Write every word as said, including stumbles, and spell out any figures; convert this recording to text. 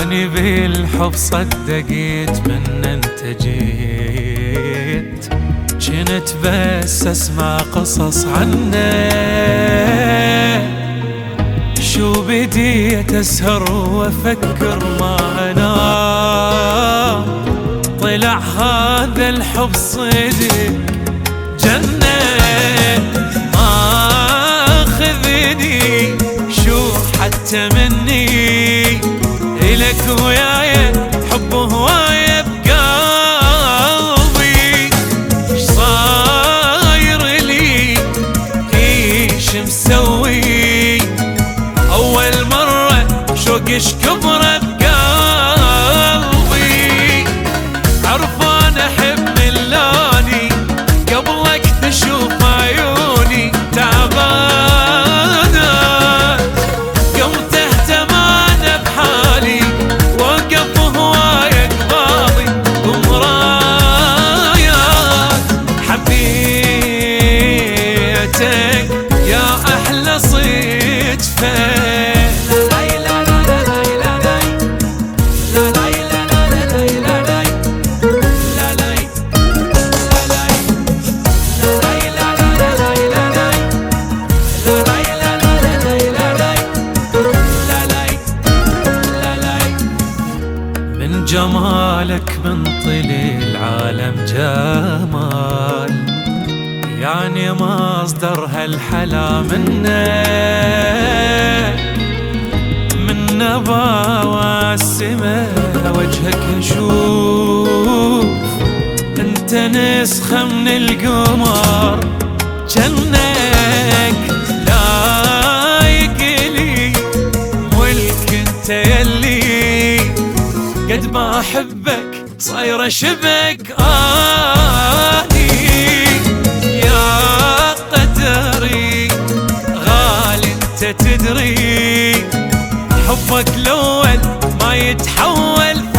اني بالحب صدقيت من انت جيت، جنت بس اسمع قصص عنك، شو بديت اسهر وافكر ما انام، طلع هذا الحب صدق جنة، ماخذني شو حتى مني إلك وياي حب هواية بقلبي، ايش صاير لي ايش مسوي، أول مرة شوقش كبره بقلبي، عرفان أحب من لوني قبلك تشوف عيوني تعبانة، قمت اهتمان بحالي وقف هواية قبالي ومرايات، حبيتك يا أحلى صدفة. من جمالك منطلي العالم جمال، يعني مصدر هالحلا منك، من نبا السماء وجهك نشوف، انت نسخة من القمر جنك، لايق لي ملك انت يلي، قد ما احبك صايره شبك اني، يا قدري غالي انت تدري، حبك الاول ما يتحول